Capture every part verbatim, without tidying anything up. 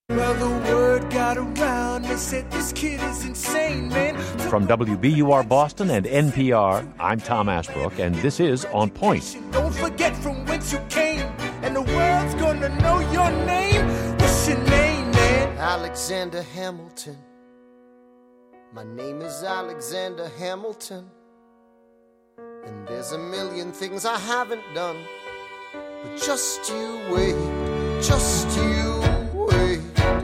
Well, the word got around, they said this kid is insane, man. From W B U R Boston and N P R, I'm Tom Ashbrook, and this is On Point. Don't forget from whence you came, and the world's gonna know your name. What's your name, man? Alexander Hamilton. My name is Alexander Hamilton. And there's a million things I haven't done. But just you wait, just you wait.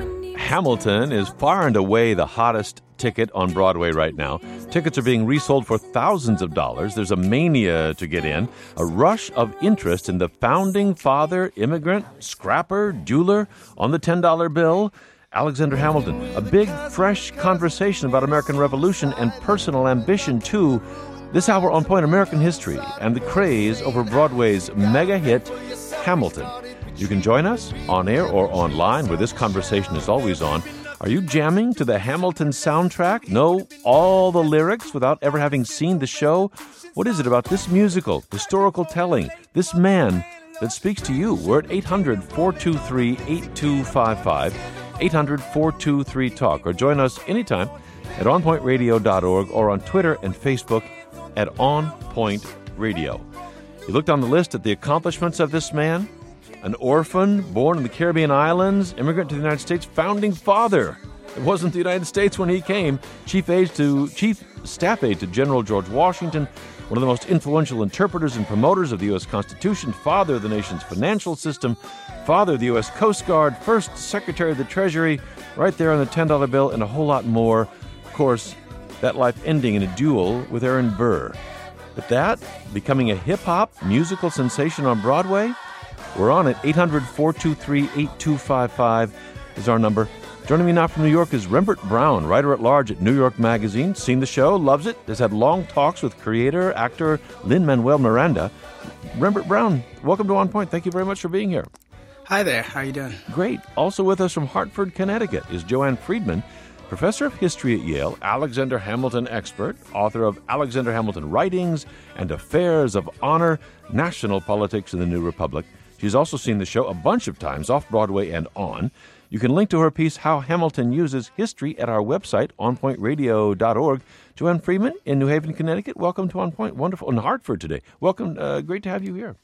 Hamilton is far and away the hottest ticket on Broadway right now. Tickets are being resold for thousands of dollars. There's a mania to get in, a rush of interest in the founding father, immigrant, scrapper, jeweler on the ten dollar bill, Alexander Hamilton. A big, fresh conversation about American Revolution and personal ambition, too. This hour on Point, American history and the craze over Broadway's mega hit, Hamilton. You can join us on air or online, where this conversation is always on. Are you jamming to the Hamilton soundtrack? Know all the lyrics without ever having seen the show? What is it about this musical, historical telling, this man that speaks to you? We're at eight hundred, four two three, eight two five five, eight hundred, four two three, talk, or join us anytime at on point radio dot org or on Twitter and Facebook at On Point Radio. You looked on the list at the accomplishments of this man. An orphan, born in the Caribbean islands, immigrant to the United States, founding father. It wasn't the United States when he came. Chief aide to Chief Staff Aide to General George Washington, one of the most influential interpreters and promoters of the U S Constitution, father of the nation's financial system, father of the U S Coast Guard, first Secretary of the Treasury, right there on the ten dollar bill, and a whole lot more. Of course, that life ending in a duel with Aaron Burr. But that, becoming a hip-hop musical sensation on Broadway, we're on it. eight hundred, four two three, eight two five five is our number. Joining me now from New York is Rembert Browne, writer-at-large at New York Magazine. Seen the show, loves it, has had long talks with creator, actor Lin-Manuel Miranda. Rembert Browne, welcome to On Point. Thank you very much for being here. Hi there. How are you doing? Great. Also with us from Hartford, Connecticut is Joanne Friedman, professor of history at Yale, Alexander Hamilton expert, author of Alexander Hamilton Writings and Affairs of Honor, National Politics in the New Republic. She's also seen the show a bunch of times, off-Broadway and on. You can link to her piece, How Hamilton Uses History, at our website, on point radio dot org. Joanne Friedman in New Haven, Connecticut. Welcome to On Point. Wonderful. In Hartford today. Welcome. Uh, great to have you here.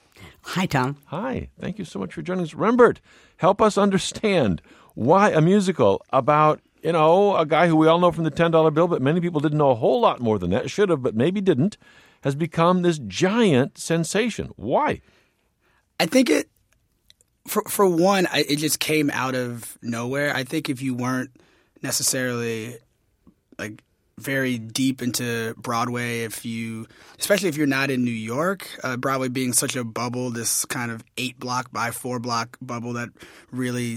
Hi, Tom. Hi. Thank you so much for joining us. Rembert, help us understand why a musical about, you know, a guy who we all know from the ten dollar bill, but many people didn't know a whole lot more than that, should have, but maybe didn't, has become this giant sensation. Why? I think it, for for one, I, it just came out of nowhere. I think if you weren't necessarily like very deep into Broadway, if you, especially if you're not in New York, uh, Broadway being such a bubble, this kind of eight block by four block bubble that really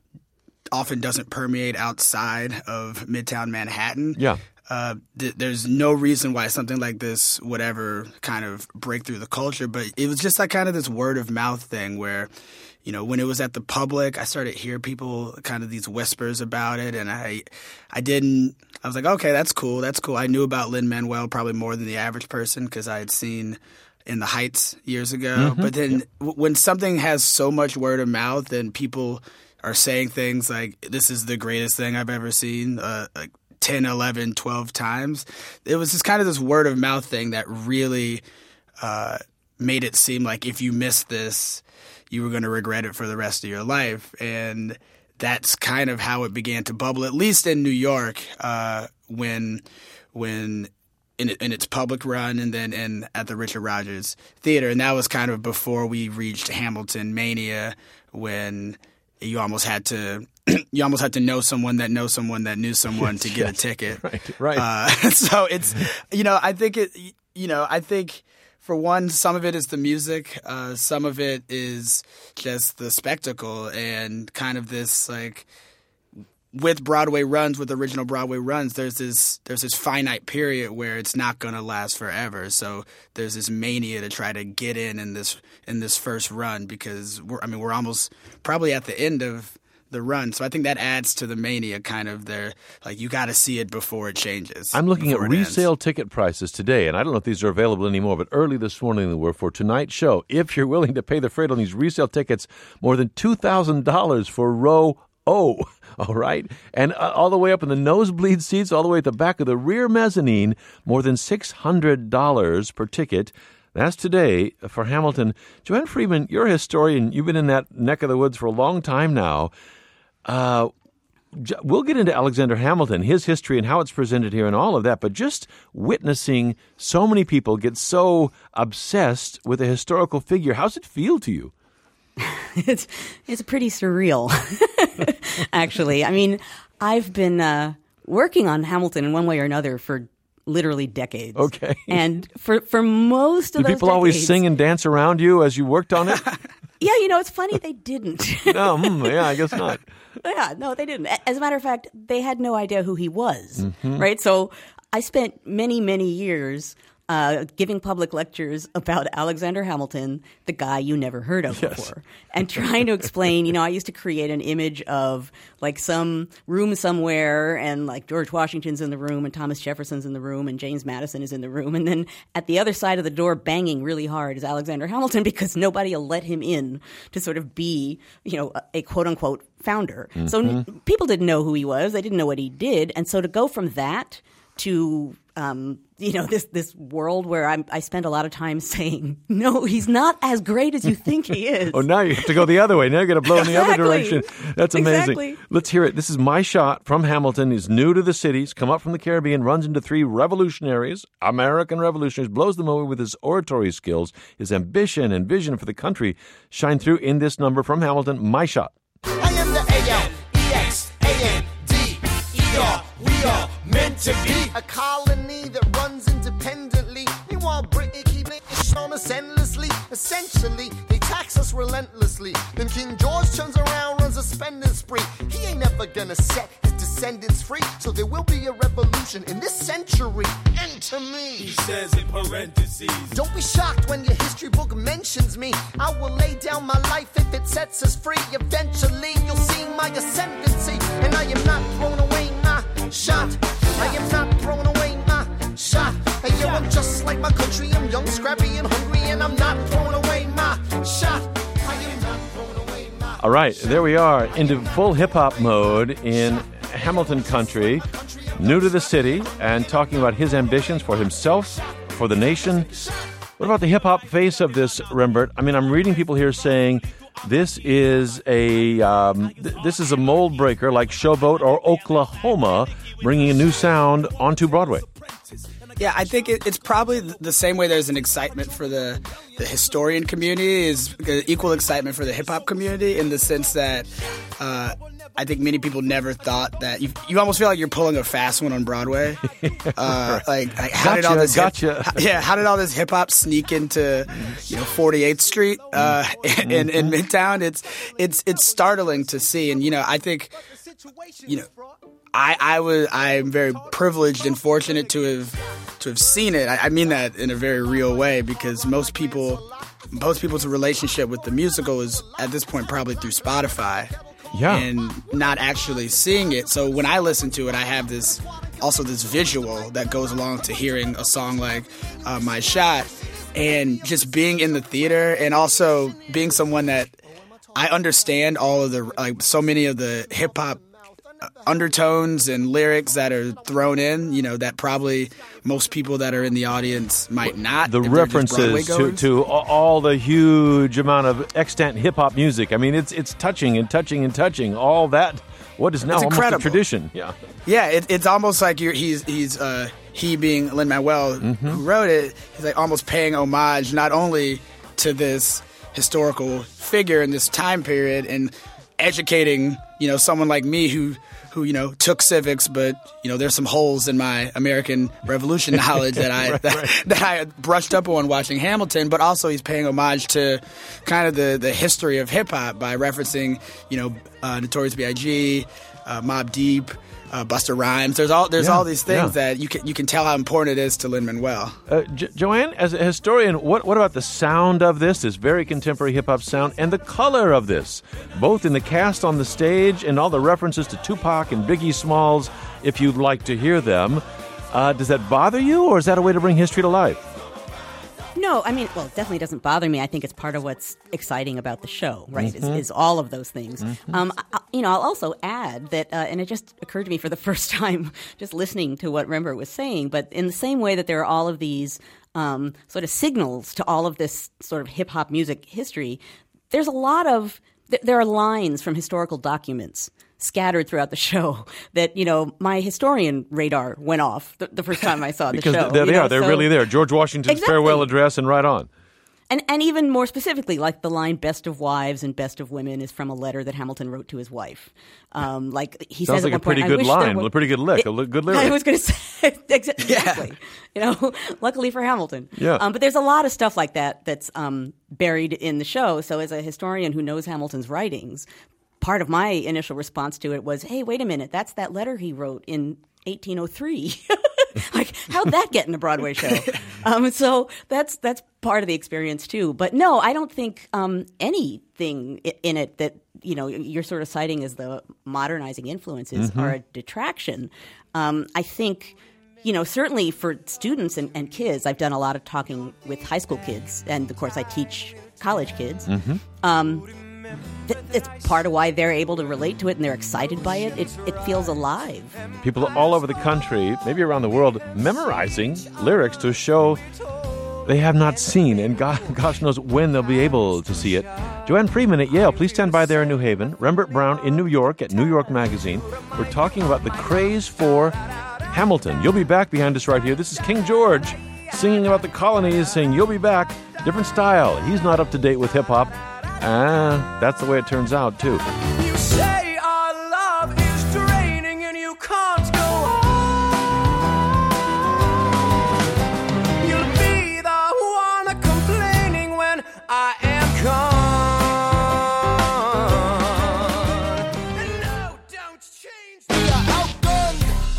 often doesn't permeate outside of Midtown Manhattan. Yeah. Uh, th- there's no reason why something like this would ever kind of break through the culture, but it was just like kind of this word of mouth thing where, you know, when it was at the public, I started to hear people kind of these whispers about it, and I, I didn't. I was like, okay, that's cool, that's cool. I knew about Lin-Manuel probably more than the average person because I had seen In the Heights years ago. Mm-hmm. But then yeah. w- when something has so much word of mouth and people are saying things like, "This is the greatest thing I've ever seen," uh, like ten, eleven, twelve times. It was just kind of this word of mouth thing that really uh, made it seem like if you missed this, you were going to regret it for the rest of your life. And that's kind of how it began to bubble, at least in New York, uh, when when in, in its public run and then in, at the Richard Rodgers Theater. And that was kind of before we reached Hamilton Mania, when you almost had to you almost had to know someone that knows someone that knew someone to get yes, a ticket. Right, right. Uh, so it's, you know, I think it, you know, I think for one, some of it is the music. Uh, some of it is just the spectacle and kind of this like, with Broadway runs, with original Broadway runs, there's this there's this finite period where it's not going to last forever. So there's this mania to try to get in in this in this first run because we're I mean we're almost probably at the end of the run. So I think that adds to the mania, kind of there, like you got to see it before it changes. I'm looking at resale ends. ticket prices today, and I don't know if these are available anymore, but early this morning they were for tonight's show. If you're willing to pay the freight on these resale tickets, more than two thousand dollars for row Oh, all right. And uh, all the way up in the nosebleed seats, all the way at the back of the rear mezzanine, more than six hundred dollars per ticket. That's today for Hamilton. Joanne Freeman, you're a historian. You've been in that neck of the woods for a long time now. Uh, we'll get into Alexander Hamilton, his history and how it's presented here and all of that, but just witnessing so many people get so obsessed with a historical figure, how's it feel to you? It's it's pretty surreal, actually. I mean, I've been uh, working on Hamilton in one way or another for literally decades. Okay. And for, for most of Did those people always decades- sing and dance around you as you worked on it? Yeah, you know, it's funny they didn't. No, mm, yeah, I guess not. Yeah, no, they didn't. As a matter of fact, they had no idea who he was, Mm-hmm. right? So I spent many, many years uh, giving public lectures about Alexander Hamilton, the guy you never heard of Yes. before, and trying to explain, you know, I used to create an image of like some room somewhere and like George Washington's in the room and Thomas Jefferson's in the room and James Madison is in the room. And then at the other side of the door banging really hard is Alexander Hamilton because nobody will let him in to sort of be, you know, a, a quote unquote founder. Mm-hmm. So n- people didn't know who he was. They didn't know what he did. And so to go from that to, um, you know, this this world where I'm, I spend a lot of time saying, no, he's not as great as you think he is. Oh, now you have to go the other way. Now you're going to blow in the other Exactly. direction. That's amazing. Exactly. Let's hear it. This is My Shot from Hamilton. He's new to the cities, come up from the Caribbean, runs into three revolutionaries, American revolutionaries, blows them away with his oratory skills. His ambition and vision for the country shine through in this number from Hamilton, My Shot. I am the A L E X A N D E R. We are meant to be a colony that runs independently. Meanwhile, Britain keep it on us endlessly. Essentially, they tax us relentlessly. Then King George turns around, runs a spending spree. He ain't never gonna set his descendants free. So there will be a revolution in this century. Enter me. He says in parentheses. Don't be shocked when your history book mentions me. I will lay down my life if it sets us free. Eventually, you'll see my ascendancy. And I am not throwing away my shot. I am not throwing away my shot. Hey, yo, I'm just like my country. I'm young, scrappy, and hungry. And I'm not throwing away my shot. I am not throwing away my All right, there we are into full hip-hop mode in Hamilton country, new to the city, and talking about his ambitions for himself, for the nation. What about the hip-hop face of this, Rembert? I mean, I'm reading people here saying this is a um, th- this is a mold breaker like Showboat or Oklahoma, bringing a new sound onto Broadway. Yeah, I think it, it's probably the same way there's an excitement for the, the historian community is equal excitement for the hip-hop community in the sense that uh, I think many people never thought that you, you almost feel like you're pulling a fast one on Broadway. Uh, like, like how Gotcha, did all this gotcha. hip, how, yeah, how did all this hip hop sneak into, you know, forty-eighth Street uh, in, in, in Midtown? It's it's it's startling to see, and you know, I think, you know, I I was I'm very privileged and fortunate to have to have seen it. I, I mean that in a very real way because most people most people's relationship with the musical is at this point probably through Spotify. Yeah. And not actually seeing it. So when I listen to it, I have this also this visual that goes along to hearing a song like uh, My Shot and just being in the theater and also being someone that I understand all of the like so many of the hip hop undertones and lyrics that are thrown in, you know, that probably most people that are in the audience might not. The if they're just references to, Broadway-goers. to all the huge amount of extant hip-hop music. I mean, it's it's touching and touching and touching. All that, what is now It's almost a incredible. tradition. Yeah. Yeah, it, it's almost like you're, he's he's uh, he being Lin-Manuel Mm-hmm. who wrote it. He's like almost paying homage not only to this historical figure in this time period and educating, you know, someone like me who who you know took civics, but you know there's some holes in my American Revolution knowledge that I Right, that, right. that I brushed up on watching Hamilton. But also he's paying homage to kind of the the history of hip hop by referencing, you know, uh, Notorious B I G, uh, Mobb Deep. Uh, Busta Rhymes. There's all there's Yeah, all these things yeah. that you can you can tell how important it is to Lin-Manuel. Uh, Jo- Joanne, as a historian, what what about the sound of this, this very contemporary hip-hop sound, and the color of this, both in the cast on the stage and all the references to Tupac and Biggie Smalls, if you'd like to hear them. Uh, does that bother you, or is that a way to bring history to life? No, I mean, well, it definitely doesn't bother me. I think it's part of what's exciting about the show, right, Mm-hmm. is, is all of those things. Mm-hmm. Um, I, you know, I'll also add that, uh, and it just occurred to me for the first time just listening to what Rembert was saying, but in the same way that there are all of these um, sort of signals to all of this sort of hip-hop music history, there's a lot of, th- there are lines from historical documents scattered throughout the show that, you know, my historian radar went off the, the first time I saw the because show. there they you know? are. They're So- really there. George Washington's Exactly. farewell address and right on. And and even more specifically, like the line "best of wives" and "best of women" is from a letter that Hamilton wrote to his wife. Um, like he Sounds says like at a one pretty point, I good wish there line, were- a pretty good lick, It- a li- good lyric. I was going to say exa- exactly. You know, luckily for Hamilton. Yeah. Um, but there's a lot of stuff like that that's um, buried in the show. So as a historian who knows Hamilton's writings, part of my initial response to it was, "Hey, wait a minute, that's that letter he wrote in eighteen oh three." Like, how'd that get in a Broadway show? um, so that's that's part of the experience too. But no, I don't think um, anything i- in it that you know you're sort of citing as the modernizing influences Mm-hmm. are a detraction. Um, I think. You know, certainly for students and, and kids, I've done a lot of talking with high school kids, and of course I teach college kids. Mm-hmm. Um, th- it's part of why they're able to relate to it and they're excited by it. It, it feels alive. People all over the country, maybe around the world, memorizing lyrics to a show they have not seen, and God, gosh knows when they'll be able to see it. Joanne Freeman at Yale, please stand by there in New Haven. Rembert Brown in New York at New York Magazine. We're talking about the craze for Hamilton. You'll be back behind us right here. This is King George singing about the colonies, saying you'll be back. Different style. He's not up to date with hip-hop. Ah, that's the way it turns out, too. You say our love is draining and you can't go on. You'll be the one complaining when I am gone. And no, don't change. We are outgunned,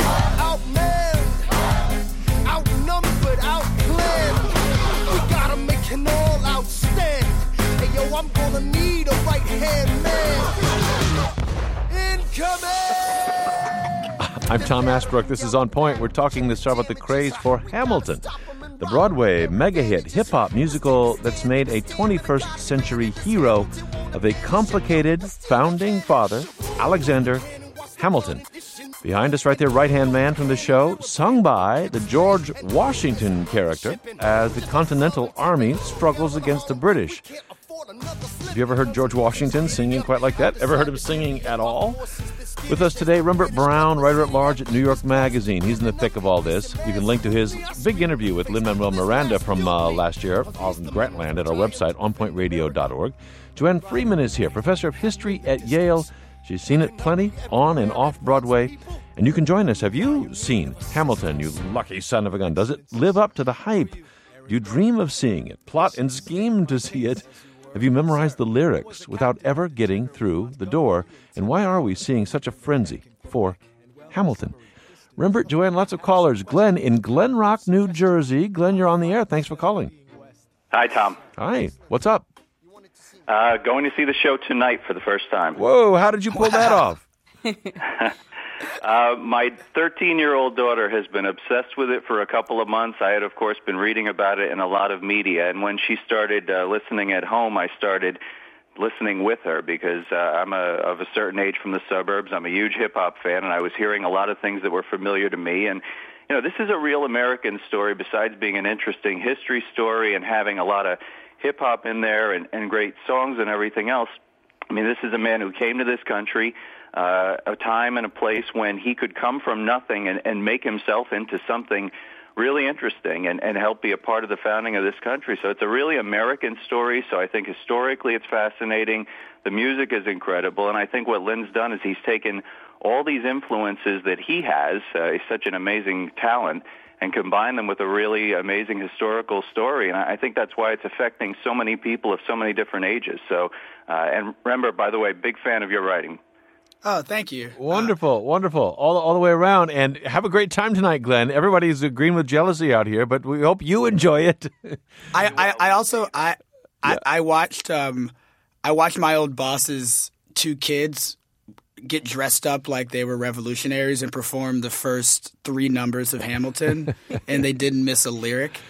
outmanned, outnumbered, outplanned. We gotta make an all-out stand. Hey, yo, I'm gonna need a right-hand man. Incoming! I'm Tom Ashbrook. This is On Point. We're talking this show about the craze for Hamilton, the Broadway mega hit hip-hop musical that's made a twenty-first century hero of a complicated founding father, Alexander Hamilton. Behind us right there, right-hand man from the show, sung by the George Washington character as the Continental Army struggles against the British. Have you ever heard George Washington singing quite like that? Ever heard him singing at all? With us today, Rembert Brown, writer-at-large at New York Magazine. He's in the thick of all this. You can link to his big interview with Lin-Manuel Miranda from uh, last year on Grantland at our website, on point radio dot org. Joanne Freeman is here, professor of history at Yale. She's seen it plenty on and off Broadway. And you can join us. Have you seen Hamilton, you lucky son of a gun? Does it live up to the hype? Do you dream of seeing it? Plot and scheme to see it? Have you memorized the lyrics without ever getting through the door? And why are we seeing such a frenzy for Hamilton? Rembert, Joanne, lots of callers. Glenn in Glen Rock, New Jersey. Glenn, you're on the air. Thanks for calling. Hi, Tom. Hi. What's up? Uh, going to see the show tonight for the first time. Whoa, how did you pull that off? Uh, my thirteen-year-old daughter has been obsessed with it for a couple of months. I had, of course, been reading about it in a lot of media, and when she started uh, listening at home, I started listening with her because uh, I'm a, of a certain age from the suburbs. I'm a huge hip-hop fan, and I was hearing a lot of things that were familiar to me. And, you know, this is a real American story besides being an interesting history story and having a lot of hip-hop in there and, and great songs and everything else. I mean, this is a man who came to this country, uh, a time and a place when he could come from nothing and, and make himself into something really interesting and, and help be a part of the founding of this country. So it's a really American story. So I think historically it's fascinating. The music is incredible. And I think what Lin's done is he's taken all these influences that he has, uh, he's such an amazing talent, and combine them with a really amazing historical story. And I think that's why it's affecting so many people of so many different ages. So, uh, and remember, by the way, big fan of your writing. Oh, thank you. Wonderful, wonderful. All, all the way around. And have a great time tonight, Glenn. Everybody's agreeing with jealousy out here, but we hope you enjoy it. I, I, I also I, I I watched um I watched my old boss's two kids get dressed up like they were revolutionaries and perform the first three numbers of Hamilton, and they didn't miss a lyric.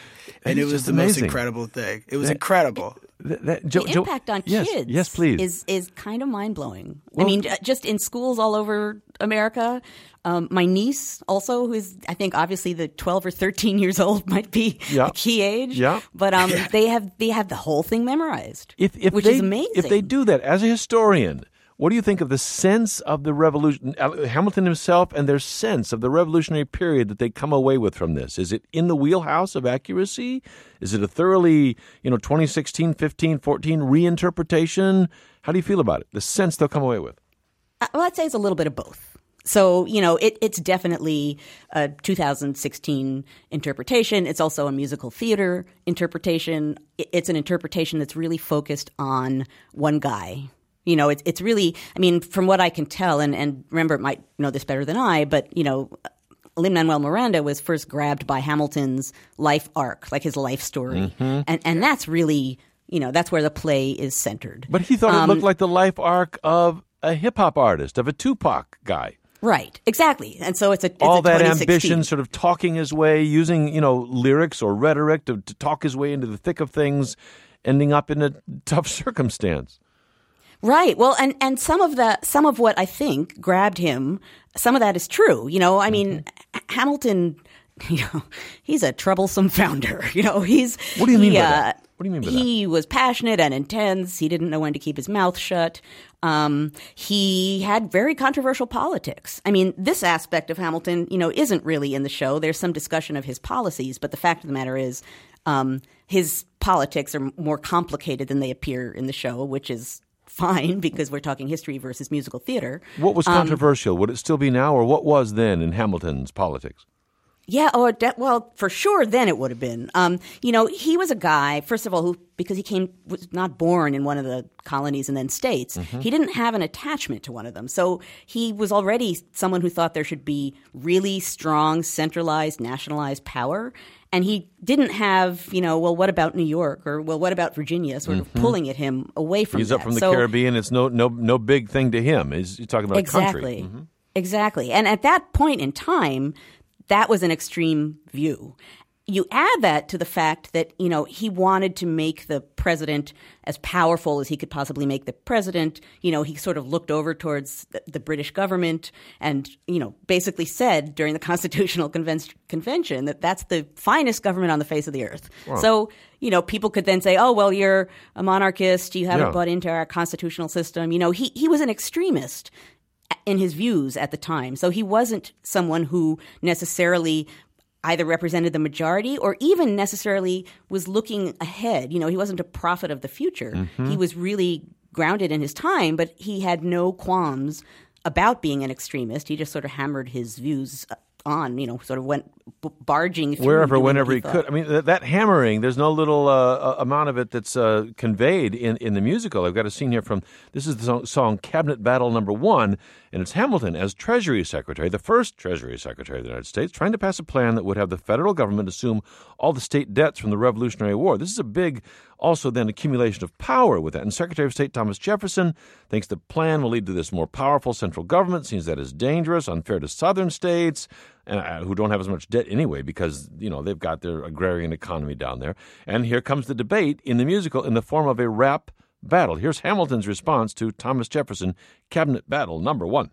And It's it was just the most amazing. incredible thing. It was That- incredible. That, that, Jo- the Jo- impact on yes, kids Yes, please. is is kind of mind blowing. I Well- mean, j- just in schools all over America. Um, my niece also, who's I think obviously the twelve or thirteen years old might be Yeah. a key age. Yeah. But um, they have they have the whole thing memorized, If, if which they, is amazing. If they do that, as a historian, what do you think of the sense of the revolution, uh, Hamilton himself and their sense of the revolutionary period that they come away with from this? Is it in the wheelhouse of accuracy? Is it a thoroughly, you know, twenty sixteen, fifteen, fourteen reinterpretation? How do you feel about it? The sense they'll come away with? Uh, Well, I'd say it's a little bit of both. So, you know, it, it's definitely a two thousand sixteen interpretation. It's also a musical theater interpretation. It- It's an interpretation that's really focused on one guy. You know, it's it's really, I mean, from what I can tell, and, and Rembert might know this better than I, but, you know, Lin-Manuel Miranda was first grabbed by Hamilton's life arc, like his life story. Mm-hmm. And, and that's really, you know, that's where the play is centered. But he thought Um, it looked like the life arc of a hip-hop artist, of a Tupac guy. Right, exactly. And so it's a it's All a that twenty sixteen. ambition, sort of talking his way, using, you know, lyrics or rhetoric to, to talk his way into the thick of things, ending up in a tough circumstance. Right. Well, and, and some of the some of what I think grabbed him, some of that is true. You know, I mean, H- Hamilton, you know, he's a troublesome founder. You know, he's What do you mean he, by uh, that? What do you mean by that? He was passionate and intense. He didn't know when to keep his mouth shut. Um, he had very controversial politics. I mean, this aspect of Hamilton, you know, isn't really in the show. There's some discussion of his policies, but the fact of the matter is, um, his politics are more complicated than they appear in the show, which is fine because we're talking history versus musical theater. What was Um, controversial? Would it still be now, or what was then in Hamilton's politics? Yeah, oh, de- well, for sure, then it would have been. Um, you know, he was a guy, first of all, who, because he came, was not born in one of the colonies and then states, Mm-hmm. he didn't have an attachment to one of them. So he was already someone who thought there should be really strong, centralized, nationalized power. And he didn't have, you know, well, what about New York, or, well, what about Virginia, sort of pulling at him away from He's that. up from the So- Caribbean. It's no no no big thing to him. He's you're talking about Exactly. a country. Mm-hmm. Exactly. And at that point in time, that was an extreme view. You add that to the fact that, you know, he wanted to make the president as powerful as he could possibly make the president. You know, he sort of looked over towards the, the British government and, you know, basically said during the Constitutional Conven- Convention that that's the finest government on the face of the earth. So, you know, people could then say, oh, well, you're a monarchist. You haven't Yeah. bought into our constitutional system. You know, he, he was an extremist in his views at the time. So he wasn't someone who necessarily either represented the majority or even necessarily was looking ahead. You know, he wasn't a prophet of the future. Mm-hmm. He was really grounded in his time, but he had no qualms about being an extremist. He just sort of hammered his views on, you know, sort of went b- barging through. Wherever, doing what whenever he thought. could. I mean, that, that hammering, there's no little uh, amount of it that's uh, conveyed in, in the musical. I've got a scene here from, this is the song, song Cabinet Battle Number One, and it's Hamilton as Treasury Secretary, the first Treasury Secretary of the United States, trying to pass a plan that would have the federal government assume all the state debts from the Revolutionary War. This is a big, also then, accumulation of power with that. And Secretary of State Thomas Jefferson thinks the plan will lead to this more powerful central government, seems that is dangerous, unfair to southern states, uh, who don't have as much debt anyway because, you know, they've got their agrarian economy down there. And here comes the debate in the musical in the form of a rap battle. Here's Hamilton's response to Thomas Jefferson, Cabinet Battle Number One.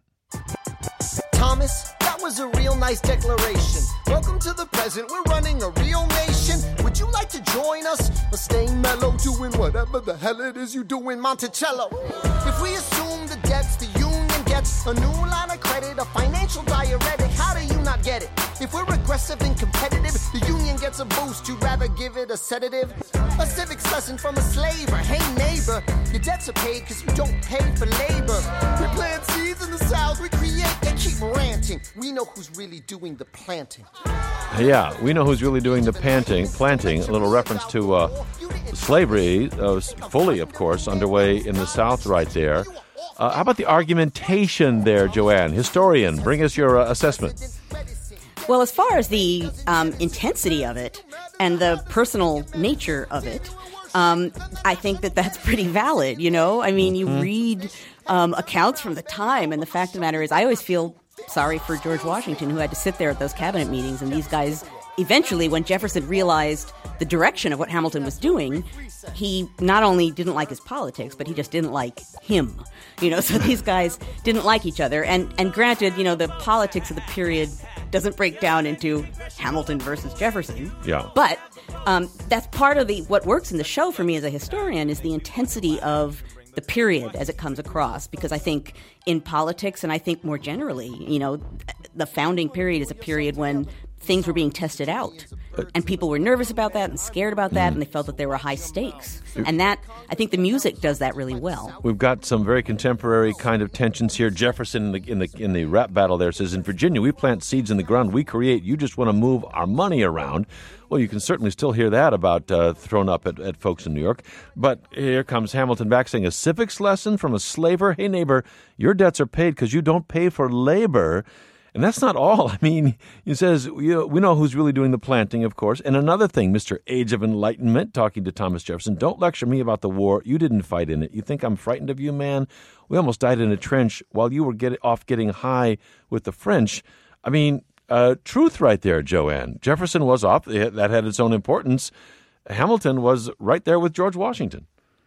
Thomas, that was a real nice declaration. Welcome to the present, we're running a real nation. Would you like to join us? Or stay mellow, doing whatever the hell it is you do in Monticello? If we assume the debts the union gets, a new line of credit, a financial diuretic, how do you not get it? If we're aggressive and competitive, the union gets a boost, you'd rather give it a sedative? A civics lesson from a slaver, hey neighbor, your debts are paid because you don't pay for labor. We plant seeds in the South, we create, they keep ranting. We know who's really doing the planting. Yeah, we know who's really doing the panting, planting, a little reference to uh, slavery, uh, fully, of course, underway in the South right there. Uh, how about the argumentation there, Joanne? Historian, bring us your uh, assessment. Well, as far as the um, intensity of it and the personal nature of it, um, I think that that's pretty valid, you know? I mean, you read um, accounts from the time, and the fact of the matter is I always feel sorry for George Washington, who had to sit there at those cabinet meetings, and these guys eventually, when Jefferson realized the direction of what Hamilton was doing, he not only didn't like his politics, but he just didn't like him. You know, so these guys didn't like each other. And and granted, you know, the politics of the period doesn't break down into Hamilton versus Jefferson. Yeah. But um, that's part of the what works in the show for me as a historian is the intensity of the period as it comes across, because I think in politics, and I think more generally, you know, the founding period is a period when things were being tested out. And people were nervous about that and scared about that, mm. and they felt that there were high stakes. And that, I think the music does that really well. We've got some very contemporary kind of tensions here. Jefferson in the in the, in the rap battle there says, in Virginia, we plant seeds in the ground, we create, you just want to move our money around. Well, you can certainly still hear that about uh, thrown up at, at folks in New York. But here comes Hamilton back saying, a civics lesson from a slaver. Hey, neighbor, your debts are paid because you don't pay for labor. And that's not all. I mean, he says, you know, we know who's really doing the planting, of course. And another thing, Mister Age of Enlightenment, talking to Thomas Jefferson, don't lecture me about the war. You didn't fight in it. You think I'm frightened of you, man? We almost died in a trench while you were get, off getting high with the French. I mean, uh, truth right there, Joanne. Jefferson was off. That had its own importance. Hamilton was right there with George Washington.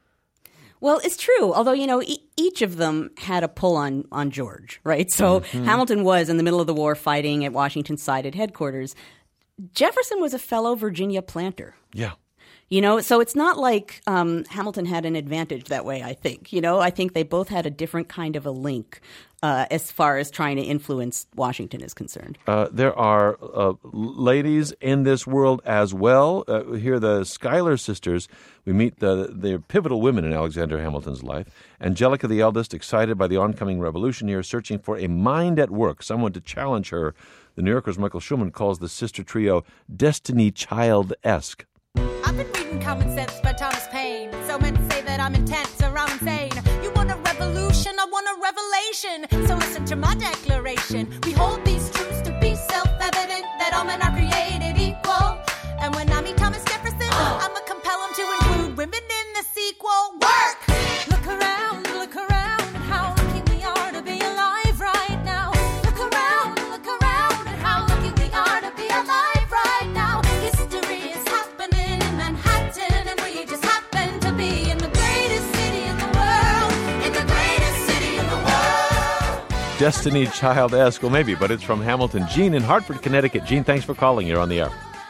Well, it's true. Although, you know, e- each of them had a pull on, on George, right? So mm-hmm. Hamilton was in the middle of the war fighting at Washington's side at headquarters. Jefferson was a fellow Virginia planter. Yeah. You know, so it's not like um, Hamilton had an advantage that way, I think. You know, I think they both had a different kind of a link uh, as far as trying to influence Washington is concerned. Uh, there are uh, ladies in this world as well. Uh, here, the Schuyler sisters. We meet the they're pivotal women in Alexander Hamilton's life. Angelica, the eldest, excited by the oncoming revolution here, searching for a mind at work, someone to challenge her. The New Yorker's Michael Schumann calls the sister trio Destiny Child-esque. I've been reading Common Sense by Thomas Paine. So meant to say that I'm intense or I'm insane. You want a revolution, I want a revelation. So listen to my declaration. We hold these truths to be self-evident, that all men are created equal. And when I meet Thomas Jefferson, I'ma compel him to include women in the sequel. Work! Look around, look around at how lucky we are to be alive right now. Look around, look around at how lucky we are to be alive right now. History is happening in Manhattan, and we just happen to be in the greatest city in the world. In the greatest city in the world. Destiny Child-esque. Well, maybe, but it's from Hamilton. Gene in Hartford, Connecticut. Gene, thanks for calling. You're on the air.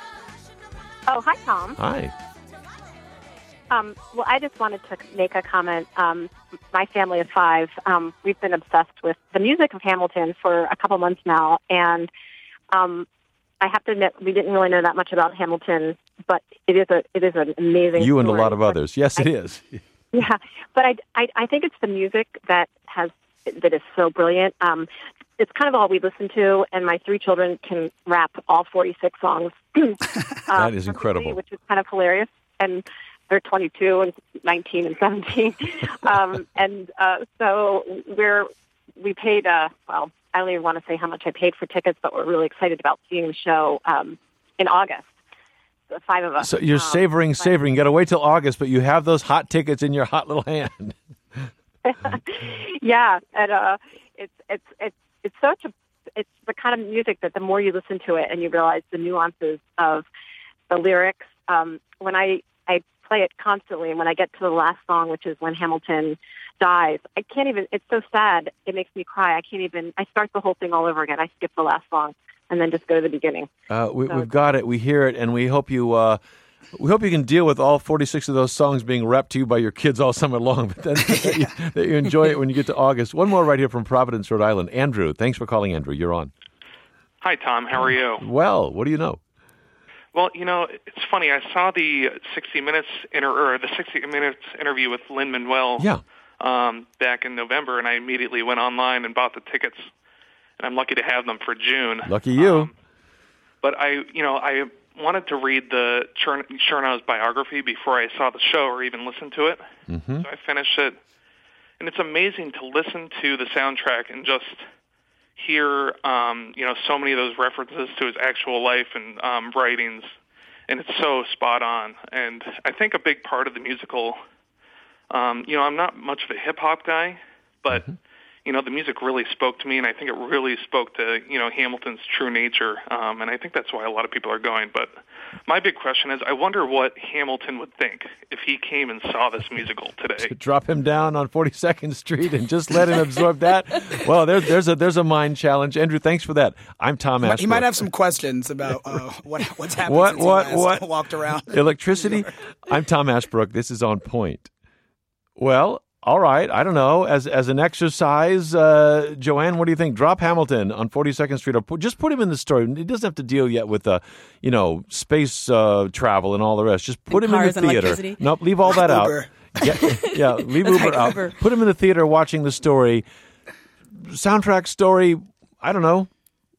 Oh, hi, Tom. Hi. Um, well, I just wanted to make a comment. Um, my family of five, um, we've been obsessed with the music of Hamilton for a couple months now, and um, I have to admit, we didn't really know that much about Hamilton, but it is a it is an amazing You and story. a lot of others. Yes, it I, is. Yeah, but I, I, I think it's the music that has that is so brilliant. Um, it's kind of all we listen to, and my three children can rap all forty-six songs. That is incredible. Which is kind of hilarious. And they're twenty-two and nineteen and seventeen. um, and uh, so we're, we paid, uh, well, I don't even want to say how much I paid for tickets, but we're really excited about seeing the show um, in August. The five of us. So you're um, savoring, but, savoring. You got to wait till August, but you have those hot tickets in your hot little hand. Yeah, and uh, it's it's it's it's such a it's the kind of music that the more you listen to it and you realize the nuances of the lyrics. Um, when I I play it constantly, and when I get to the last song, which is when Hamilton dies, I can't even. It's so sad. It makes me cry. I can't even. I start the whole thing all over again. I skip the last song and then just go to the beginning. Uh, we, so, we've got it. We hear it, and we hope you. Uh, We hope you can deal with all forty-six of those songs being rapped to you by your kids all summer long, but then, that, you, that you enjoy it when you get to August. One more right here from Providence, Rhode Island. Andrew, thanks for calling, Andrew. You're on. Hi, Tom. How are you? Well, what do you know? Well, you know, it's funny. I saw the sixty minutes inter- or the sixty minutes interview with Lin-Manuel yeah. um, back in November, and I immediately went online and bought the tickets, and I'm lucky to have them for June. Lucky you. Um, but I, you know, I wanted to read the Chernow's biography before I saw the show or even listened to it. Mm-hmm. So I finished it, and it's amazing to listen to the soundtrack and just hear, um, you know, so many of those references to his actual life and um, writings, and it's so spot on. And I think a big part of the musical, um, you know, I'm not much of a hip-hop guy, but, mm-hmm. you know, the music really spoke to me, and I think it really spoke to, you know, Hamilton's true nature, um, and I think that's why a lot of people are going. But my big question is, I wonder what Hamilton would think if he came and saw this musical today. Drop him down on forty-second Street and just let him absorb that? Well, there, there's a there's a mind challenge. Andrew, thanks for that. I'm Tom Ashbrook. He might have some questions about uh, what what's happened what, since what, he last what? walked around. Electricity? I'm Tom Ashbrook. This is On Point. Well, all right. I don't know. As as an exercise, uh, Joanne, what do you think? Drop Hamilton on forty-second Street, or put, just put him in the story. He doesn't have to deal yet with, uh, you know, space uh, travel and all the rest. Just put and him in the cars and theater. electricity. Nope, leave all that out. Uber. Yeah, yeah, leave That's Uber right, out. Uber. Put him in the theater watching the story. Soundtrack story. I don't know.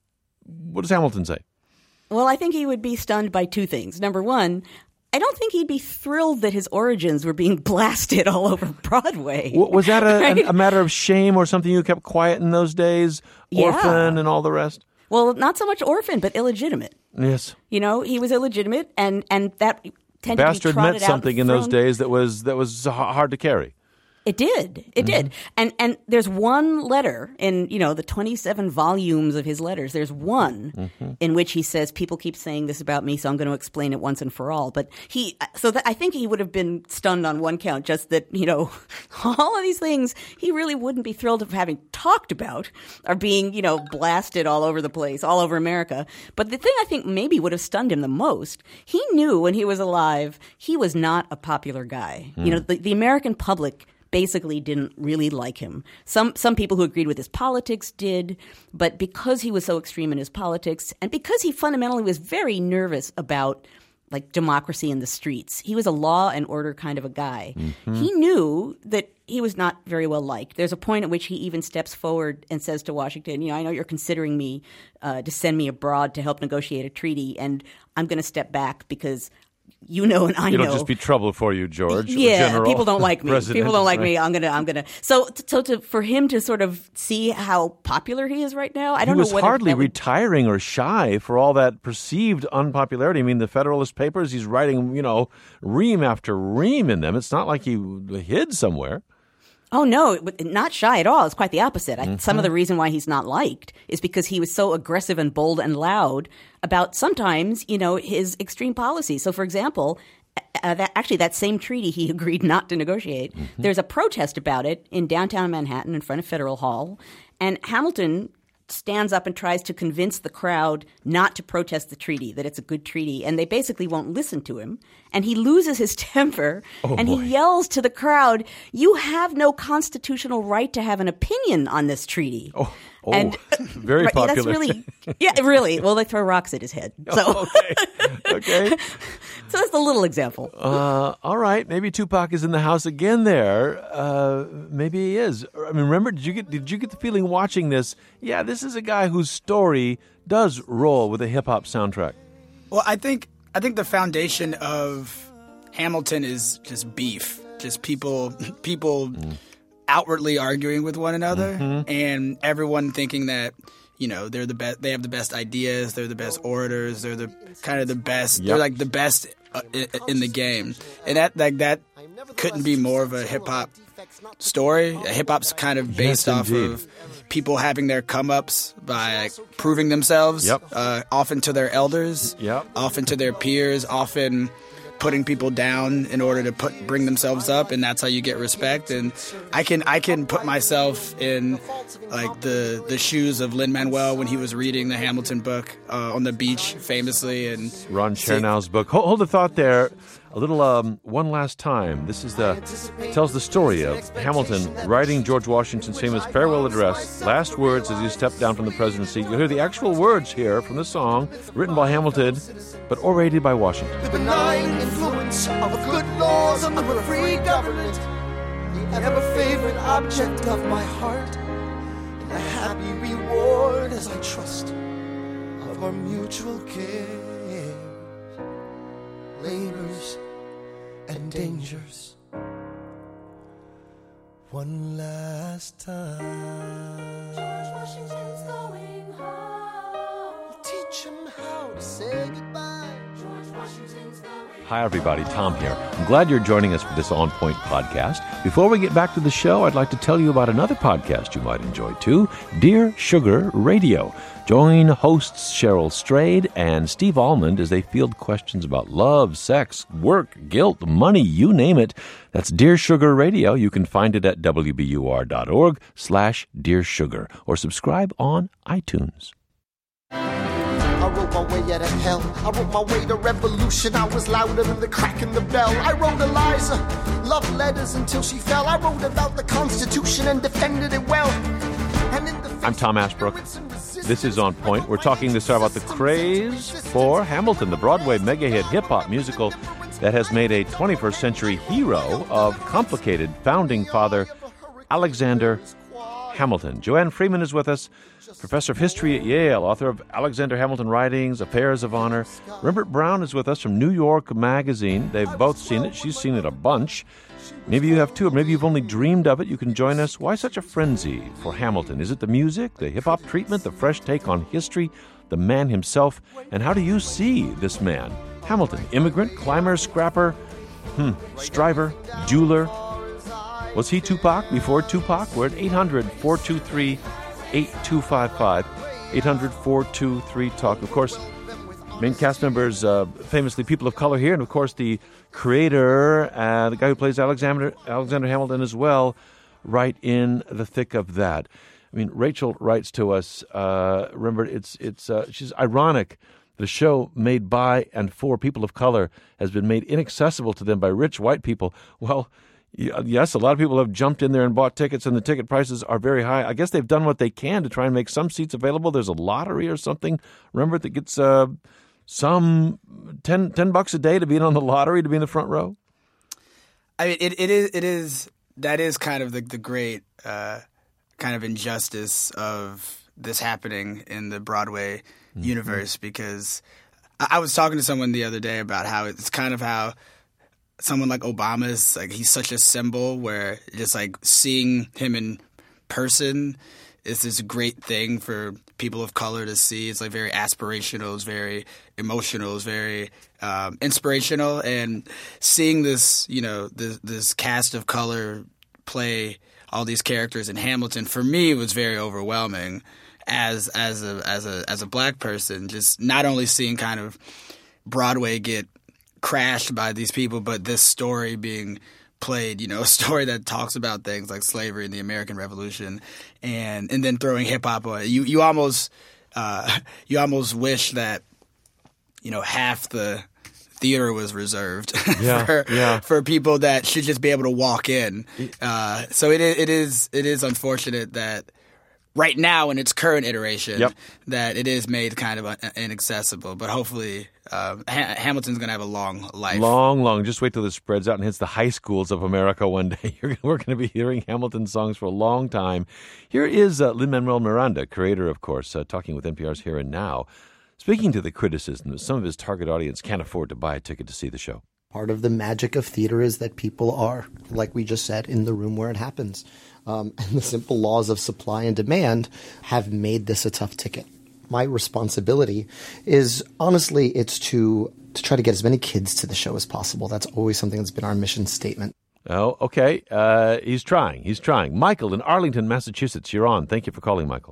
What does Hamilton say? Well, I think he would be stunned by two things. Number one, I don't think he'd be thrilled that his origins were being blasted all over Broadway. W- Was that a, Right? a, a matter of shame or something you kept quiet in those days? Yeah. Orphan and all the rest? Well, not so much orphan, but illegitimate. Yes. You know, he was illegitimate, and, and that tended Bastard to be trotted meant out something and in those thrown- days that was that was h- hard to carry. It did. It did. And and there's one letter in, you know, the twenty-seven volumes of his letters. There's one Mm-hmm. in which he says, people keep saying this about me, so I'm going to explain it once and for all. But he, so that, I think he would have been stunned on one count, just that, you know, all of these things he really wouldn't be thrilled of having talked about are being, you know, blasted all over the place, all over America. But the thing I think maybe would have stunned him the most, he knew when he was alive, he was not a popular guy. You know, the, the American public basically didn't really like him. Some some people who agreed with his politics did, but because he was so extreme in his politics, and because he fundamentally was very nervous about like democracy in the streets, he was a law and order kind of a guy. Mm-hmm. He knew that he was not very well liked. There's a point at which he even steps forward and says to Washington, you know, I know you're considering me uh, to send me abroad to help negotiate a treaty, and I'm going to step back because you know, and I It'll know. just be trouble for you, George. Yeah, General, people don't like me. President, People don't like right? me. I'm gonna, I'm gonna. So, so to for him to sort of see how popular he is right now, I don't he was know whether hardly that would, retiring or shy for all that perceived unpopularity. I mean, the Federalist Papers, he's writing, you know, ream after ream in them. It's not like he hid somewhere. Oh no, not shy at all. It's quite the opposite. I, Mm-hmm. some of the reason why he's not liked is because he was so aggressive and bold and loud about sometimes, you know, his extreme policies. So, for example. Uh, that, actually, that same treaty he agreed not to negotiate. Mm-hmm. There's a protest about it in downtown Manhattan in front of Federal Hall, and Hamilton stands up and tries to convince the crowd not to protest the treaty, that it's a good treaty, and they basically won't listen to him. And he loses his temper, oh, and boy. he yells to the crowd, "You have no constitutional right to have an opinion on this treaty." Oh, oh and very right, popular. That's really, yeah, really. Well, they throw rocks at his head. So, Oh, okay. okay. So that's a little example. Uh, all right, maybe Tupac is in the house again. There, uh, maybe he is. I mean, remember? Did you get? Did you get the feeling watching this? Yeah, this is a guy whose story does roll with a hip hop soundtrack. Well, I think I think the foundation of Hamilton is just beef, just people people mm. outwardly arguing with one another, mm-hmm. and everyone thinking that. You know, they're the best. They have the best ideas. They're the best orators. They're the kind of the best. Yep. They're like the best uh, in, in the game, and that like that couldn't be more of a hip hop story. Hip hop's kind of based yes, off indeed. of people having their come ups by like, proving themselves, yep. uh, often to their elders, yep. often to their peers, often putting people down in order to put bring themselves up, and that's how you get respect. And I can I can put myself in like the the shoes of Lin-Manuel when he was reading the Hamilton book uh, on the beach, famously. And Ron Chernow's book. Hold, hold the thought there. A little um, one last time. This is the tells the story of Hamilton writing George Washington's famous farewell address. Last words as he stepped down from the presidency. You'll hear the actual words here from the song, written by Hamilton, but orated by Washington. The benign influence of a good laws of a free government, the ever-favorite object of my heart, and a happy reward as I trust of our mutual care, labors and dangers. One last time. George Washington's going home. Teach him how to say goodbye. George Washington's going Hi, everybody. Tom here. I'm glad you're joining us for this On Point podcast. Before we get back to the show, I'd like to tell you about another podcast you might enjoy, too, Dear Sugar Radio. Join hosts Cheryl Strayed and Steve Almond as they field questions about love, sex, work, guilt, money, you name it. That's Dear Sugar Radio. You can find it at W B U R dot org slash Dear Sugar or subscribe on iTunes. I wrote my way out of hell. I wrote my way to revolution. I was louder than the crack in the bell. I wrote Eliza love letters until she fell. I wrote about the Constitution and defended it well. And in the I'm Tom Ashbrook. This is On Point. We're talking this hour about the craze for Hamilton, the Broadway mega-hit hip-hop musical that has made a twenty-first century hero of complicated founding father Alexander Hamilton. Joanne Freeman is with us, professor of history at Yale, author of Alexander Hamilton Writings, Affairs of Honor. Rembert Brown is with us from New York Magazine. They've both seen it. She's seen it a bunch. Maybe you have too, or maybe you've only dreamed of it. You can join us. Why such a frenzy for Hamilton? Is it the music, the hip-hop treatment, the fresh take on history, the man himself? And how do you see this man? Hamilton, immigrant, climber, scrapper, hmm, striver, jeweler. Was he Tupac before Tupac? We're at eight hundred, four two three, eight two five five, eight hundred, four two three, talk. Of course, main cast members, uh, famously people of color here, and of course the creator, uh, the guy who plays Alexander Alexander Hamilton as well, right in the thick of that. I mean, Rachel writes to us, uh, remember, it's, it's, uh, she's ironic. The show made by and for people of color has been made inaccessible to them by rich white people. Well, yes, a lot of people have jumped in there and bought tickets, and the ticket prices are very high. I guess they've done what they can to try and make some seats available. There's a lottery or something, remember, that gets uh, some ten, ten bucks a day to be in on the lottery, to be in the front row. I mean, it, it is it is that is kind of the the great uh, kind of injustice of this happening in the Broadway mm-hmm. universe, because I, I was talking to someone the other day about how it's kind of how someone like Obama is like, he's such a symbol where just like seeing him in person is this great thing for people of color to see. It's like very aspirational, it's very emotional, it's very um, inspirational. And seeing this, you know, this, this cast of color play all these characters in Hamilton, for me, was very overwhelming as as a as a as a black person. Just not only seeing kind of Broadway get crashed by these people, but this story being played, you know, a story that talks about things like slavery and the American Revolution, and and then throwing hip hop on it. You you almost uh, you almost wish that, you know, half the theater was reserved yeah, for yeah. for people that should just be able to walk in. Uh, so it it is it is unfortunate that right now in its current iteration yep. that it is made kind of inaccessible, but hopefully uh, ha- Hamilton's going to have a long life. Long, long. Just wait till this spreads out and hits the high schools of America one day. You're, we're going to be hearing Hamilton songs for a long time. Here is uh, Lin-Manuel Miranda, creator, of course, uh, talking with N P R's Here and Now, speaking to the criticism that some of his target audience can't afford to buy a ticket to see the show. Part of the magic of theater is that people are, like we just said, in the room where it happens. Um, and the simple laws of supply and demand have made this a tough ticket. My responsibility is, honestly, it's to to try to get as many kids to the show as possible. That's always something that's been our mission statement. Oh, okay. Uh, he's trying. He's trying. Michael in Arlington, Massachusetts, you're on. Thank you for calling, Michael.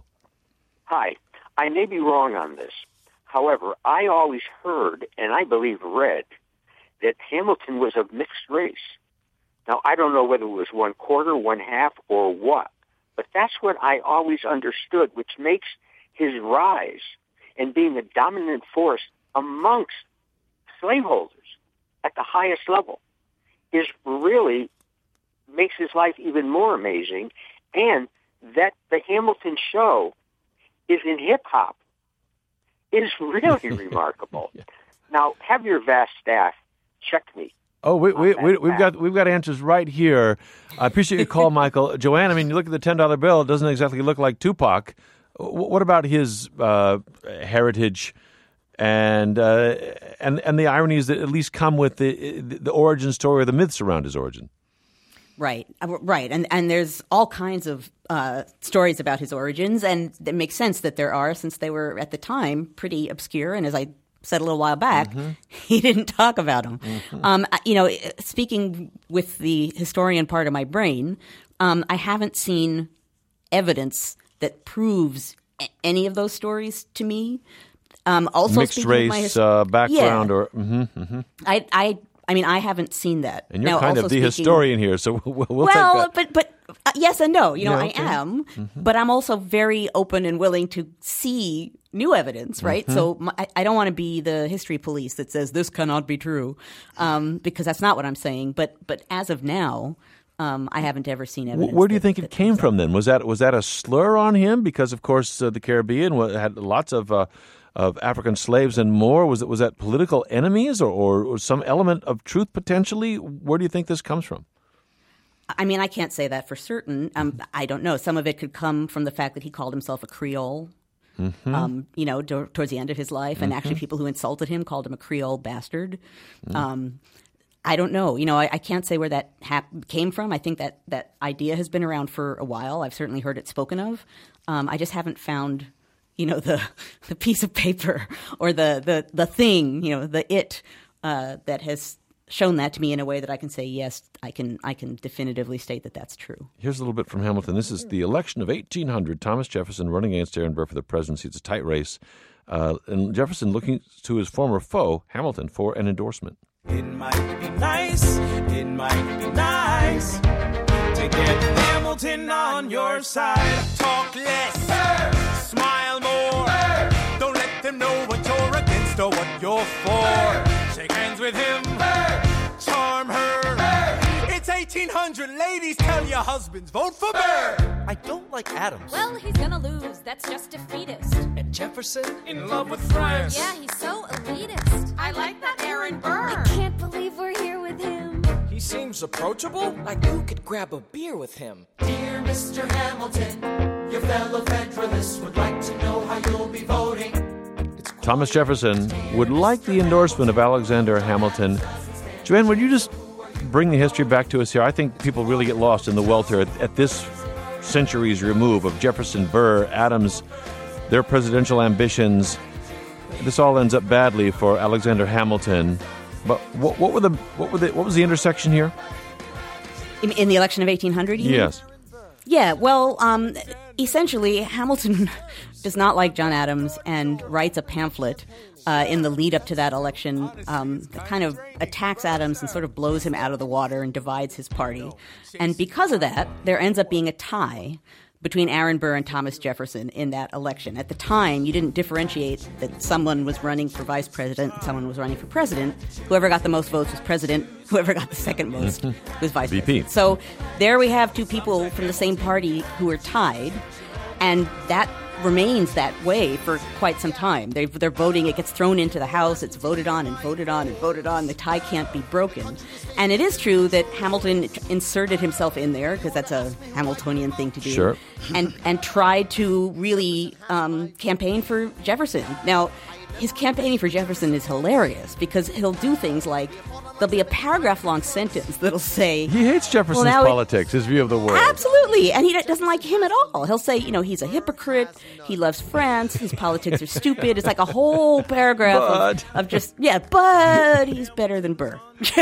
Hi. I may be wrong on this. However, I always heard, and I believe read, that Hamilton was of mixed race. Now, I don't know whether it was one quarter, one half, or what, but that's what I always understood, which makes his rise and being a dominant force amongst slaveholders at the highest level is really makes his life even more amazing, and that the Hamilton show is in hip-hop is really remarkable. Yeah. Now, have your vast staff check me. Oh, we, we, we, we've got we've got answers right here. I appreciate your call, Michael. Joanne, I mean, you look at the ten dollar bill, it doesn't exactly look like Tupac. What about his uh, heritage and uh, and and the ironies that at least come with the the origin story or the myths around his origin? Right, right, and and there's all kinds of uh, stories about his origins, and it makes sense that there are, since they were at the time pretty obscure, and as I said a little while back, mm-hmm. he didn't talk about him. Mm-hmm. Um, you know, speaking with the historian part of my brain, um, I haven't seen evidence that proves a- any of those stories to me. Um, also, mixed speaking race of my his- uh, background, yeah. or mm-hmm, mm-hmm. I, I, I mean, I haven't seen that. And you're now, kind also of the speaking, historian here, so we'll, we'll well, take that. but but uh, yes and no. You know, Yeah, okay. I am, Mm-hmm. but I'm also very open and willing to see new evidence. Right, Mm-hmm. so my, I, I don't want to be the history police that says this cannot be true, um, because that's not what I'm saying. But but as of now. Um, I haven't ever seen evidence. Where do you that, think it came from then? Was that was that a slur on him? Because of course uh, the Caribbean wa- had lots of uh, of African slaves and more. Was it was that political enemies or, or, or some element of truth potentially? Where do you think this comes from? I mean, I can't say that for certain. Um, I don't know. Some of it could come from the fact that he called himself a Creole. Mm-hmm. Um, you know, do, towards the end of his life, and mm-hmm. actually, people who insulted him called him a Creole bastard. Mm-hmm. Um, I don't know. You know, I, I can't say where that hap- came from. I think that that idea has been around for a while. I've certainly heard it spoken of. Um, I just haven't found, you know, the the piece of paper or the the, the thing, you know, the it uh, that has shown that to me in a way that I can say, yes, I can I can definitively state that that's true. Here's a little bit from Hamilton. This is the election of eighteen hundred. Thomas Jefferson running against Aaron Burr for the presidency. It's a tight race. Uh, and Jefferson looking to his former foe, Hamilton, for an endorsement. It might be nice, it might be nice to get Hamilton on your side. Talk less, hey. Smile more, hey. Don't let them know what you're against or what you're for. Hey. Shake hands with him, hey. Charm her. Hey. It's eighteen hundred, ladies, tell your husbands, vote for Burr. I don't like Adams. Well, he's gonna lose, that's just defeatist. And Jefferson? In love with France. Yeah, he's so elitist. I like that Aaron Burr. I can't believe we're here with him. He seems approachable, like you could grab a beer with him. Dear Mister Hamilton, your fellow Federalists would like to know how you'll be voting. Thomas Jefferson would like the endorsement of Alexander Hamilton. Joanne, would you just bring the history back to us here? I think people really get lost in the welter at, at this centuries remove of Jefferson, Burr, Adams, their presidential ambitions. This all ends up badly for Alexander Hamilton. But what, what were the what were the what was the intersection here? In, in the election of eighteen hundred? You Yes. mean? Yeah. Well, um, essentially, Hamilton does not like John Adams and writes a pamphlet uh, in the lead up to that election um, that kind of attacks Adams and sort of blows him out of the water and divides his party. And because of that, there ends up being a tie between Aaron Burr and Thomas Jefferson in that election. At the time, you didn't differentiate that someone was running for vice president and someone was running for president. Whoever got the most votes was president. Whoever got the second most was vice V P. president. So there we have two people from the same party who are tied, and that remains that way for quite some time. They, they're voting, it gets thrown into the House, it's voted on and voted on and voted on. The tie can't be broken. And it is true that Hamilton inserted himself in there, because that's a Hamiltonian thing to do, sure. and, and tried to really um, campaign for Jefferson. Now, his campaigning for Jefferson is hilarious, because he'll do things like, there'll be a paragraph-long sentence that'll say... He hates Jefferson's well, politics, his view of the world. Absolutely, and he doesn't like him at all. He'll say, you know, he's a hypocrite, he loves France, his politics are stupid. It's like a whole paragraph of, of just, yeah, but he's better than Burr.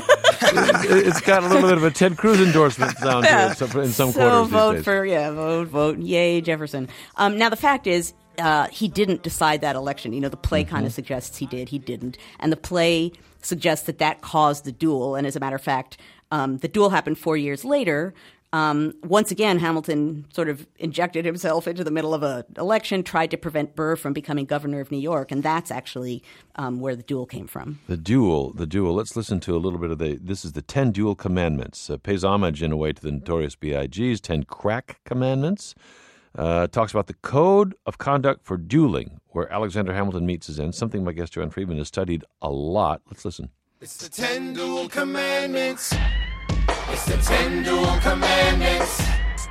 It's got a little bit of a Ted Cruz endorsement sound to it in some so quarters vote these days. for, yeah, vote, vote, yay, Jefferson. Um, now, the fact is, uh, he didn't decide that election. You know, the play Mm-hmm. kind of suggests he did, he didn't. And the play suggests that that caused the duel. And as a matter of fact, um, the duel happened four years later. Um, once again, Hamilton sort of injected himself into the middle of an election, tried to prevent Burr from becoming governor of New York, and that's actually um, where the duel came from. The duel, the duel. Let's listen to a little bit of the, this is the ten Duel Commandments. Uh, pays homage in a way to the notorious B I G's ten Crack Commandments. Uh, talks about the code of conduct for dueling, where Alexander Hamilton meets his end, something my guest Joanne Friedman has studied a lot. Let's listen. It's the ten dual commandments. It's the ten dual commandments.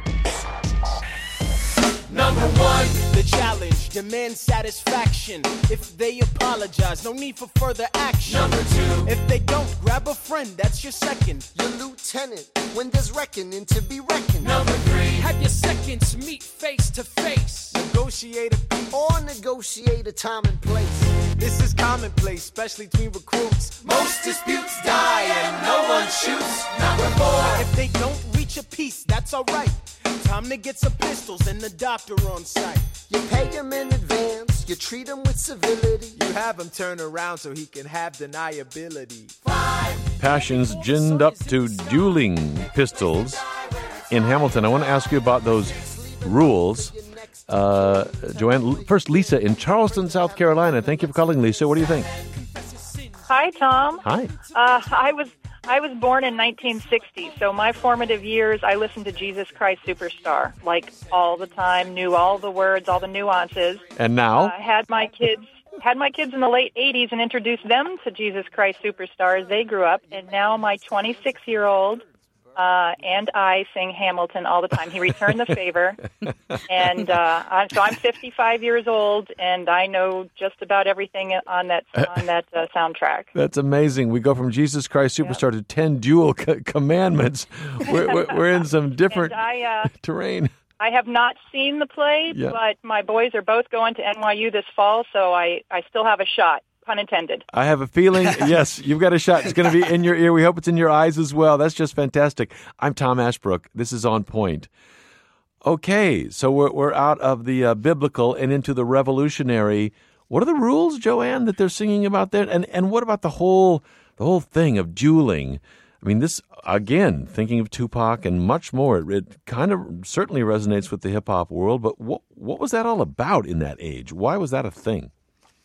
Number one, the challenge, demand satisfaction. If they apologize, no need for further action. Number two, if they don't, grab a friend, that's your second. Your lieutenant, when there's reckoning to be reckoned. Number three, have your seconds meet face to face. Negotiate a or negotiate a time and place. This is commonplace, especially between recruits. Most disputes die and no one shoots. Number four. If they don't reach a peace, that's alright. Time to get some pistols and the doctor on site. You pay him in advance, you treat him with civility. You have him turn around so he can have deniability. Passions ginned up to dueling pistols in Hamilton. I want to ask you about those rules. Uh, Joanne, first Lisa in Charleston, South Carolina. Thank you for calling, Lisa. What do you think? Hi, Tom. Hi. Uh, I was I was born in nineteen sixty, so my formative years, I listened to Jesus Christ Superstar, like all the time, knew all the words, all the nuances. And now? I uh, had my kids had my kids in the late eighties and introduced them to Jesus Christ Superstar as they grew up, and now my twenty-six-year-old uh, and I sing Hamilton all the time. He returned the favor, and uh, I, so I'm fifty-five years old, and I know just about everything on that on that uh, soundtrack. That's amazing. We go from Jesus Christ Superstar yep. to ten dual co- commandments. We're, we're, we're in some different I, uh, terrain. I have not seen the play, yep. but my boys are both going to N Y U this fall, so I, I still have a shot. Pun intended. I have a feeling, yes, you've got a shot. It's going to be in your ear. We hope it's in your eyes as well. That's just fantastic. I'm Tom Ashbrook. This is On Point. Okay, so we're we're out of the uh, biblical and into the revolutionary. What are the rules, Joanne, that they're singing about there? And and what about the whole the whole thing of dueling? I mean, this, again, thinking of Tupac and much more, it, it kind of certainly resonates with the hip-hop world, but what what was that all about in that age? Why was that a thing?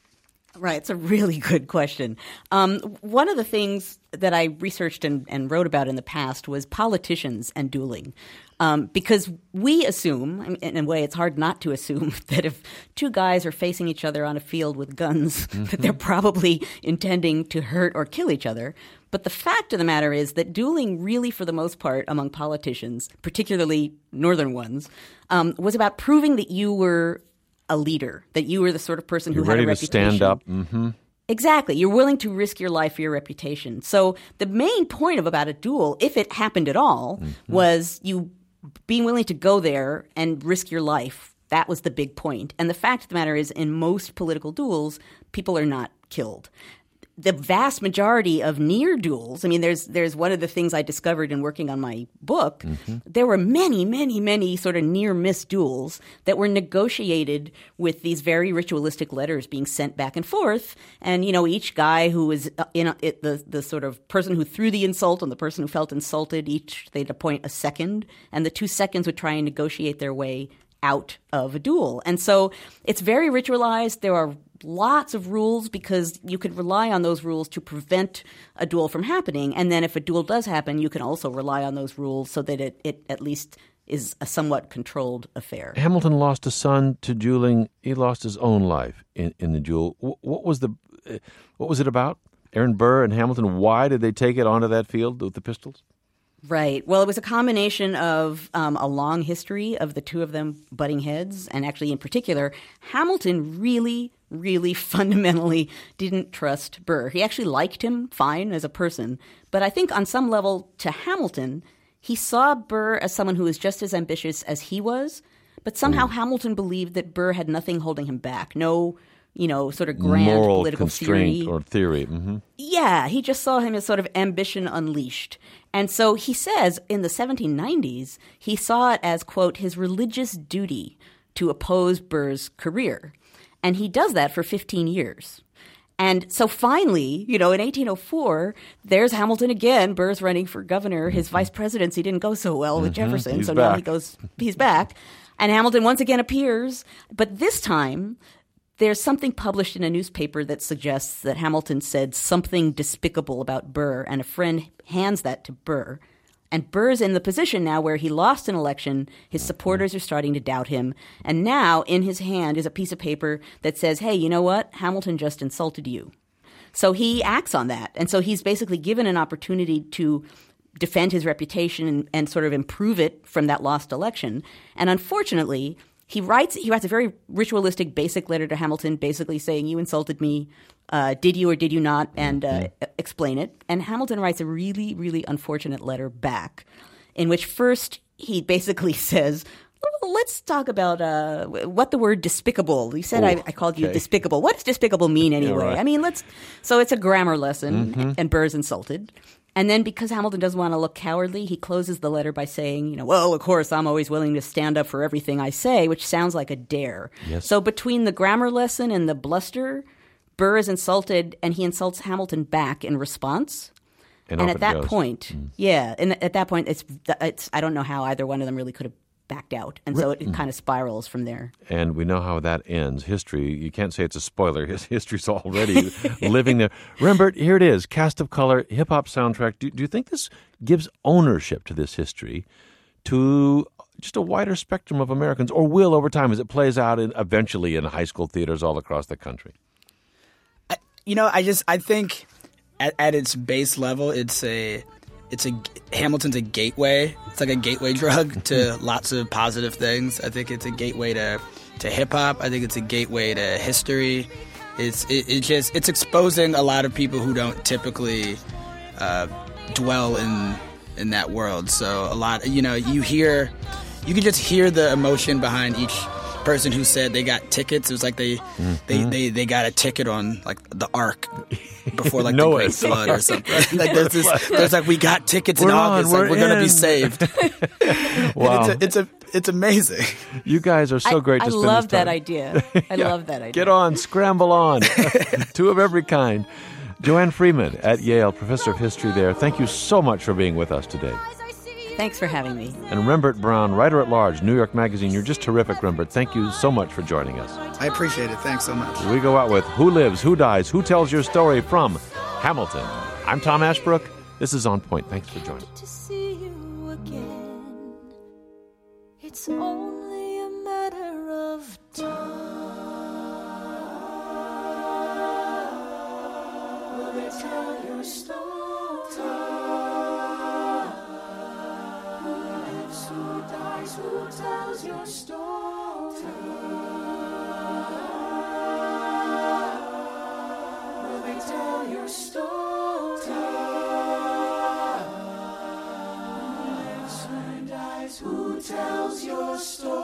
Right. It's a really good question. Um, one of the things that I researched and, and wrote about in the past was politicians and dueling. Um, because we assume, in a way it's hard not to assume, that if two guys are facing each other on a field with guns, mm-hmm. that they're probably intending to hurt or kill each other. But the fact of the matter is that dueling really, for the most part, among politicians, particularly northern ones, um, was about proving that you were a leader, that you were the sort of person who You're had ready a reputation. to stand up. Mm-hmm. Exactly. You're willing to risk your life for your reputation. So the main point of about a duel, if it happened at all, mm-hmm. was you being willing to go there and risk your life. That was the big point. And the fact of the matter is, in most political duels, people are not killed. The vast majority of near duels, I mean, there's there's one of the things I discovered in working on my book. Mm-hmm. There were many, many, many sort of near-miss duels that were negotiated with these very ritualistic letters being sent back and forth. And, you know, each guy who was in it, the, the sort of person who threw the insult and the person who felt insulted, each they'd appoint a second. And the two seconds would try and negotiate their way out of a duel. And so it's very ritualized. There are lots of rules because you could rely on those rules to prevent a duel from happening. And then if a duel does happen, you can also rely on those rules so that it, it at least is a somewhat controlled affair. Hamilton lost a son to dueling. He lost his own life in, in the duel. What was the what was it about? Aaron Burr and Hamilton, why did they take it onto that field with the pistols? Right. Well, it was a combination of um, a long history of the two of them butting heads. And actually, in particular, Hamilton really, really fundamentally didn't trust Burr. He actually liked him fine as a person. But I think on some level, to Hamilton, he saw Burr as someone who was just as ambitious as he was. But somehow mm. Hamilton believed that Burr had nothing holding him back. No, you know, sort of grand moral political constraint theory. or theory. Mm-hmm. Yeah, he just saw him as sort of ambition unleashed. And so he says in the seventeen nineties, he saw it as, quote, his religious duty to oppose Burr's career. And he does that for fifteen years. And so finally, you know, in eighteen oh four, there's Hamilton again. Burr's running for governor. His vice presidency didn't go so well with mm-hmm. Jefferson. He's so back. now he goes, he's back. And Hamilton once again appears. But this time, there's something published in a newspaper that suggests that Hamilton said something despicable about Burr, and a friend hands that to Burr. And Burr's in the position now where he lost an election, his supporters are starting to doubt him, and now in his hand is a piece of paper that says, hey, you know what? Hamilton just insulted you. So he acts on that, and so he's basically given an opportunity to defend his reputation and, and sort of improve it from that lost election. And unfortunately, He writes he writes a very ritualistic, basic letter to Hamilton, basically saying, you insulted me, uh, did you or did you not, and uh, mm-hmm. explain it. And Hamilton writes a really, really unfortunate letter back in which first he basically says, Well, let's talk about uh, what the word despicable. You said Ooh, I, I called you okay. despicable. What does despicable mean anyway? right. I mean, let's. So it's a grammar lesson, Mhm. and Burr's insulted. And then because Hamilton doesn't want to look cowardly, he closes the letter by saying, you know, well, of course, I'm always willing to stand up for everything I say, which sounds like a dare. Yes. So between the grammar lesson and the bluster, Burr is insulted, and he insults Hamilton back in response. And, And off at it that goes. point, Mm. yeah, and at that point, it's it's I don't know how either one of them really could have backed out, and so it, it Mm. kind of spirals from there. And we know how that ends. History, you can't say it's a spoiler. His history's already living there. Rembert, here it is, Cast of Color, hip-hop soundtrack. Do, do you think this gives ownership to this history to just a wider spectrum of Americans, or will over time as it plays out in, eventually in high school theaters all across the country? I, you know, I just I think at, at its base level, it's a it's a Hamilton's a gateway. It's like a gateway drug to lots of positive things. I think it's a gateway to to hip hop. I think it's a gateway to history. It's it, it just it's exposing a lot of people who don't typically uh, dwell in in that world. So a lot, you know, you hear, you can just hear the emotion behind each person who said they got tickets. It was like they mm-hmm. they, they they got a ticket on like the Ark before like the Great Flood or something. Like there's this, there's like we got tickets we're in on, August. we're Like we're gonna be in. saved. Wow, it's a, it's a it's amazing. You guys are so I, great to I spend love this time. that idea. I Yeah. love that idea. Get on, scramble on. Two of every kind. Joanne Freeman at Yale, professor of history there. Thank you so much for being with us today. Thanks for having me. And Rembert Brown, writer at large, New York Magazine. You're just terrific, Rembert. Thank you so much for joining us. I appreciate it. Thanks so much. We go out with Who Lives, Who Dies, Who Tells Your Story from Hamilton. I'm Tom Ashbrook. This is On Point. Thanks for joining. To see you again, it's only a matter of time. Will they tell your story? Who lives, who dies, who tells your story? Will they tell your story? Who tells your story?